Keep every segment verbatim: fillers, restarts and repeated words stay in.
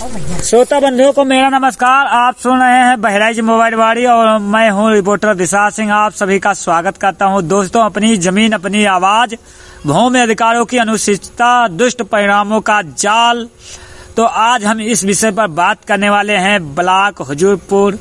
श्रोता बंधुओं को मेरा नमस्कार। आप सुन रहे हैं बहराइच मोबाइल वाड़ी और मैं हूं रिपोर्टर दिशा सिंह। आप सभी का स्वागत करता हूं। दोस्तों, अपनी जमीन अपनी आवाज, भूमि अधिकारों की अनुचितता, दुष्ट परिणामों का जाल। तो आज हम इस विषय पर बात करने वाले हैं। ब्लॉक हुजूरपुर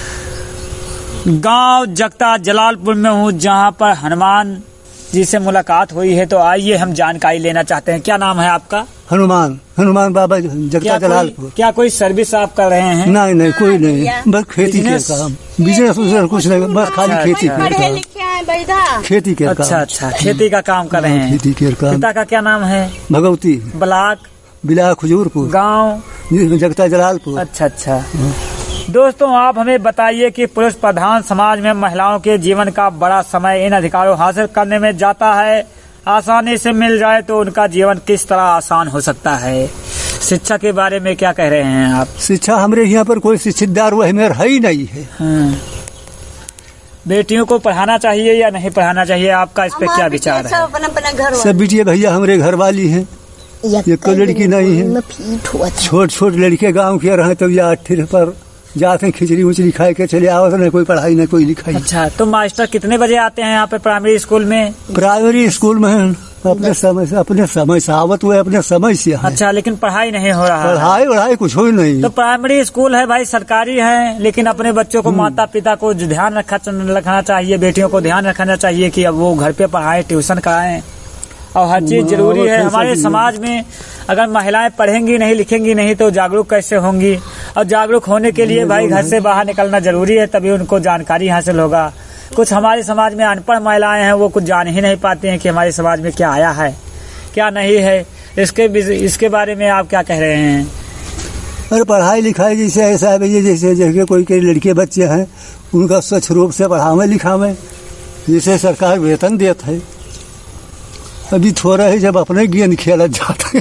गांव जगता जलालपुर में हूं, जहां पर हनुमान जी से मुलाकात हुई है। तो आइए हम जानकारी लेना चाहते हैं। क्या नाम है आपका? हनुमान हनुमान बाबा जगता जलालपुर। क्या कोई सर्विस आप कर रहे हैं? नहीं नहीं, कोई नहीं, बस खेती के काम, बिजनेस कुछ नहीं, बस खाली खेती के काम, खेती के काम। अच्छा अच्छा, खेती का काम कर रहे हैं। खेती के काम। पिता का क्या नाम है? भगवती। ब्लॉक ब्लॉक हुजूरपुर, गाँव जगता जलालपुर। अच्छा अच्छा। दोस्तों, आप हमें बताइए कि पुरुष प्रधान समाज में महिलाओं के जीवन का बड़ा समय इन अधिकारों हासिल करने में जाता है। आसानी से मिल जाए तो उनका जीवन किस तरह आसान हो सकता है। शिक्षा के बारे में क्या कह रहे हैं आप? शिक्षा हमारे यहाँ पर कोई शिक्षितदार वो हमें है ही नहीं है। हाँ। बेटियों को पढ़ाना चाहिए या नहीं पढ़ाना चाहिए, आपका इस पे क्या विचार है? सब बेटियाँ भैया हमारे घर वाली हैं, ये कोई लड़की नहीं है। छोट छोट लड़के गाँव के रहे तो या अठिर पर जाते हैं, खिचड़ी उचड़ी खाए के चले आओ, न कोई पढ़ाई न कोई लिखाई। अच्छा, तो मास्टर कितने बजे आते हैं यहाँ पे प्राइमरी स्कूल में? प्राइमरी स्कूल में अपने समय से अपने समय से आवत हुए, अपने समय से। अच्छा, लेकिन पढ़ाई नहीं हो रहा? पढ़ाई वढ़ाई कुछ हो नहीं। तो प्राइमरी स्कूल है भाई, सरकारी है, लेकिन अपने बच्चों को माता पिता को ध्यान रखा रखना चाहिए, बेटियों को ध्यान रखना चाहिए कि अब वो घर पे पढ़ाएं, ट्यूशन कराएं, और हर चीज जरूरी है। हमारे समाज में अगर महिलाएं पढ़ेंगी नहीं, लिखेंगी नहीं तो जागरूक कैसे होंगी? और जागरूक होने के लिए भाई घर से बाहर निकलना जरूरी है, तभी उनको जानकारी हासिल होगा। कुछ हमारे समाज में अनपढ़ महिलाएं हैं, वो कुछ जान ही नहीं पाती हैं कि हमारे समाज में क्या आया है क्या नहीं है। इसके इसके बारे में आप क्या कह रहे हैं? अरे पढ़ाई लिखाई जैसे ऐसा है भैया, जैसे जैसे कोई कोई लड़के बच्चे हैं उनका स्वच्छ रूप से पढ़ावे लिखावे, जैसे सरकार वेतन देता है। अभी थोड़ा है जब अपने गेंद खेलत जाते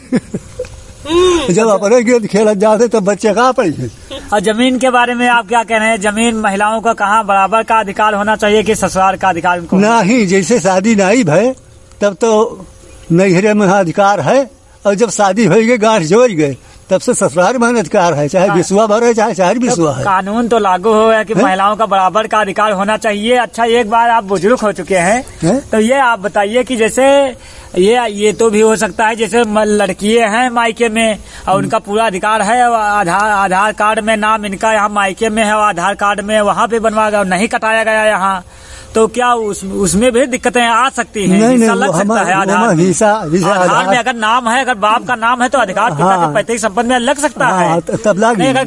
जब अपने गेंद खेलत जाते तब बच्चे कहाँ पढ़े। और जमीन के बारे में आप क्या कह रहे हैं? जमीन महिलाओं का कहाँ बराबर का अधिकार होना चाहिए कि ससुराल का अधिकार उनको? नहीं, जैसे शादी नहीं भय तब तो नैहरे में अधिकार है, और जब शादी हो गई, गांठ जोड़ गए, तब से ससुराल में अधिकार है, चाहे विश्वा भर है चाहे चाहे विश्वा है। कानून तो लागू हो गया कि महिलाओं का बराबर का अधिकार होना चाहिए। अच्छा, एक बार आप बुजुर्ग हो चुके हैं है? तो ये आप बताइए कि जैसे ये ये तो भी हो सकता है जैसे लड़कियां हैं मायके में और उनका पूरा अधिकार है, आधार आधार कार्ड में नाम इनका यहाँ मायके में है और आधार कार्ड में वहाँ पे बनवा गया, नहीं कटाया गया यहाँ, तो क्या उस, उसमें भी दिक्कतें आ सकती हैं? नहीं, नहीं, लग सकता है आधार में? आधार में अगर नाम है, अगर बाप का नाम है तो अधिकार पिता के पैतृक संपत्ति में लग सकता है। तब लग